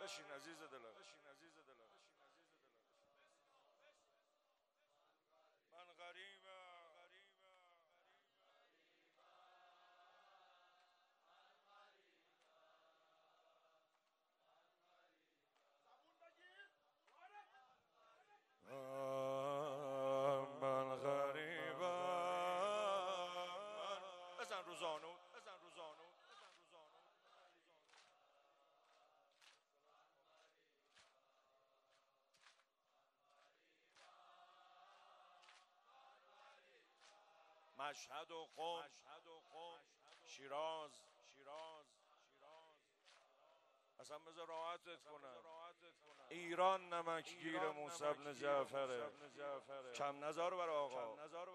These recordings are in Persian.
بشین عزیز دلم. من غریبم. من غریبم. بزن روزانو. مشهد و قم، شیراز. اصلا بذار راحتت کنم. ایران نمکگیر موسی بن جعفره. کم نزار بر آقا.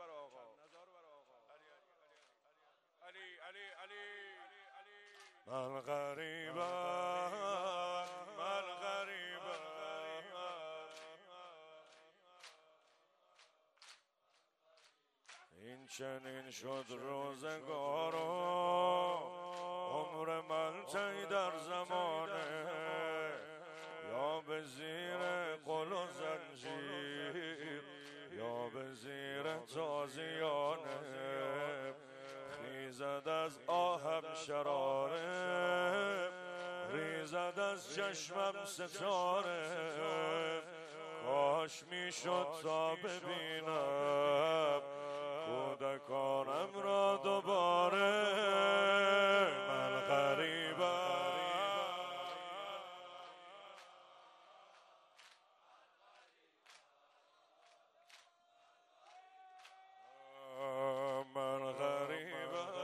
علی. من غریبم. این چنین شد روزگارو، عمر من تی در زمانه، یا به زیر قل و زنجیر یا به زیر تازیانه. خیزد از آهم شراره، ریزد از چشمم ستاره. کاش میشد تا ببینم کودکانم را دوباره. من غریبم. من غریبم.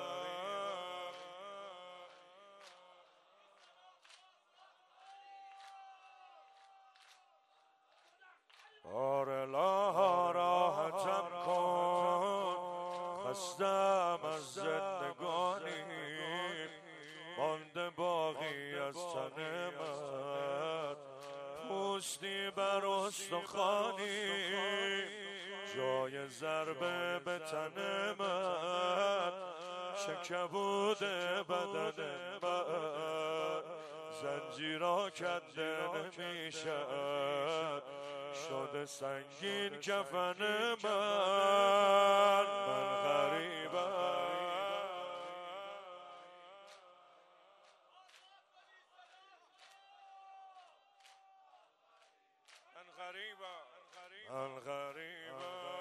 آره لا راحتم کن، خستم از زندگانی، مانده باقی از تن من پوستی بر استخوانی. جای ضربه به تن من شکبود بدن من، زنجیرها کنده نمیشد شده سنگین کفن من. من غریبم. من غریبم.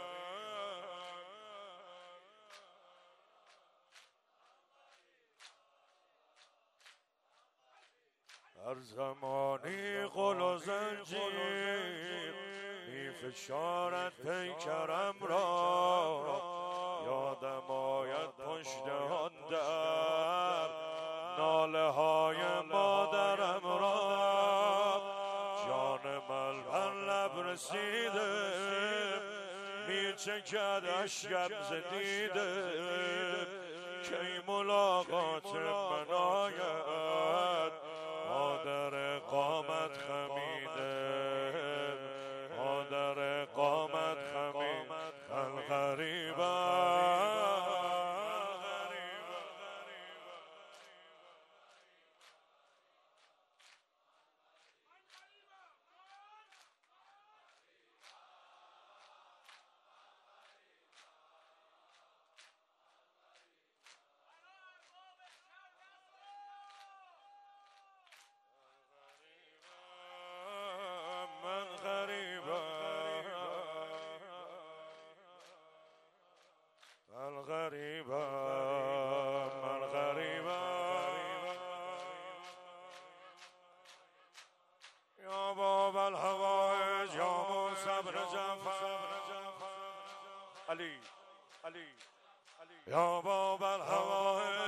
هر زمانی قل و زنجیر می فشارد پیکرم را، یادم آید پشت آن در ناله های مادرم را. جان من بر لب رسیده می چکد اشکم ز دیده، کی ملاقات من آید مادر قامت خمیده. مادر قامت خمیده. من غریبم. من غریبم. یا باب الهوائج یا موسی بن جعفر. علی. یا باب الهوائج